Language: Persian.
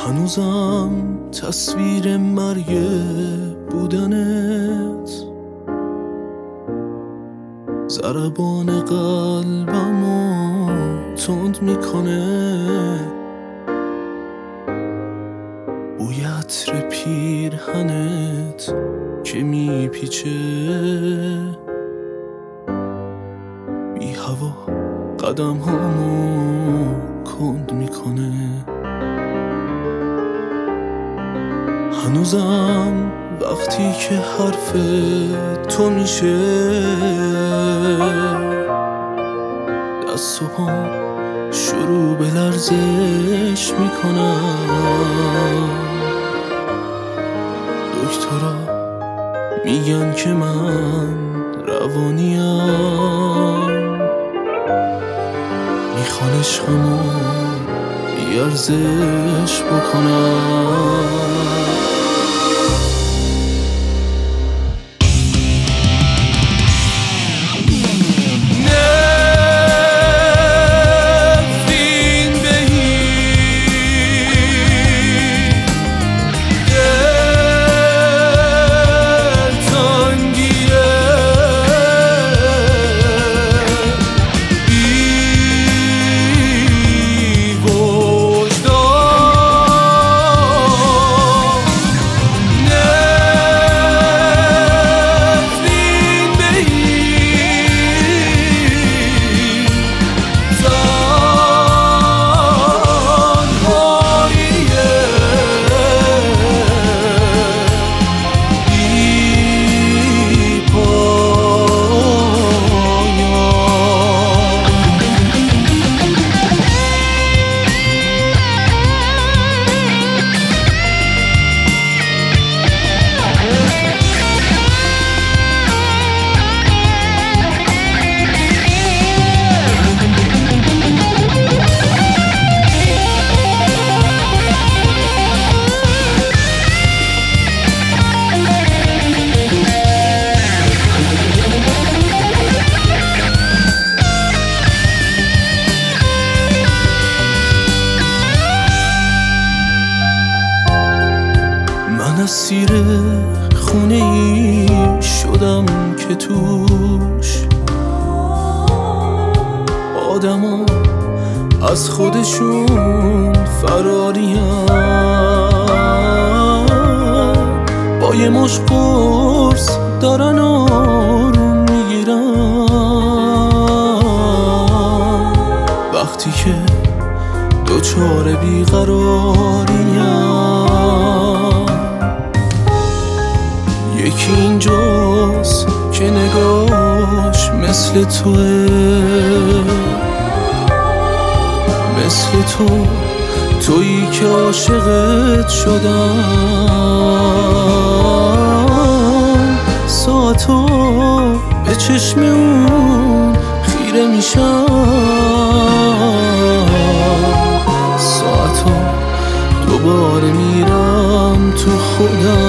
هنوزم تصویر مرگ بودنت ضربان قلبمو تند میکنه. بوی عطر پیرهنت که میپیچه بی هوا قدم هامو کند میکنه. هنوزم وقتی که حرف تو میشه دست و پام شروع به لرزش میکنم. دکترا میگن که من روانیم، میخوان عشقمو بیارزش بکنم. اسیر خونه ای شدم که توش آدما از خودشون فراریم، با یه مشت قرص دارن آروم میگیرن. وقتی که دوچار بیقراریم یکی اینجاست که نگاش مثل توه، مثل تویی که عاشقت شدم. ساعتا به چشم اون خیره میشم، ساعتا دوباره میرم تو خودم.